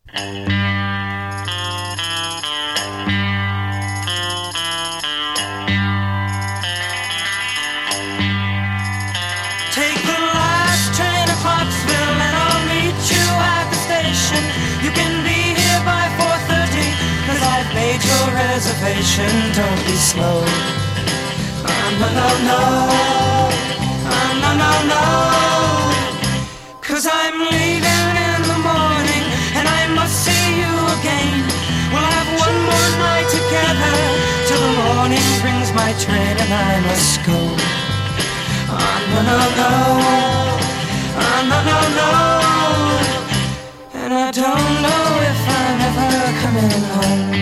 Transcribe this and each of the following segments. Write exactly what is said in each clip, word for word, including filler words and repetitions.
Take the last train to Clarksville and I'll meet you at the station. You can be here by four thirty, cause I've made your reservation. Don't be slow. Oh, no, no, no. Oh, no, no, no. Cause I'm leaving in the morning and I must see you again. We'll have one more night together till the morning brings my train and I must go. Oh, no, no, no. Oh, no, no, no. And I don't know if I'm ever coming home.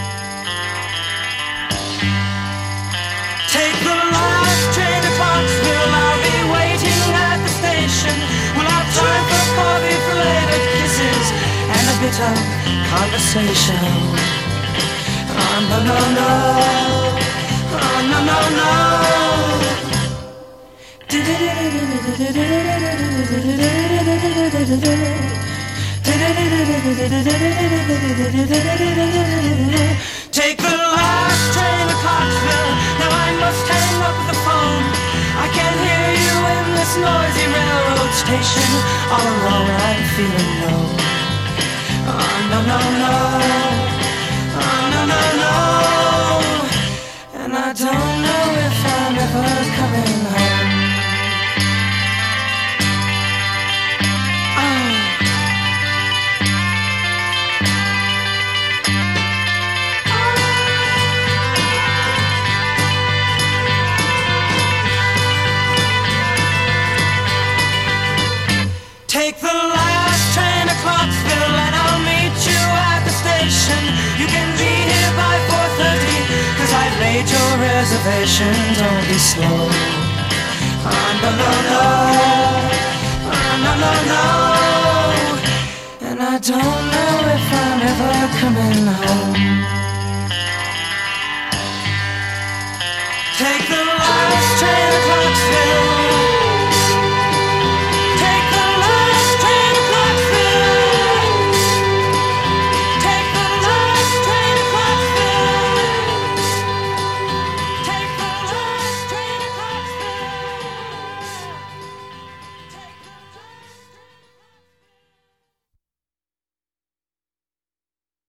Take the last train to Clarksville. I'll be waiting at the station. We'll have time for coffee, flavoured kisses, and a bit of conversation. Oh, no, no, no. Oh, no, no, no. Take the last train to Clarksville. Now I must hang up the phone. I can't hear you in this noisy railroad station. All alone I'm feeling low. Oh, no, no, no. Oh, no, no, no. And I don't know if I'm ever coming home. Take the last train to Clarksville and I'll meet you at the station. You can be here by four thirty, cause I've made your reservation. Don't be slow. Oh, no, no, no.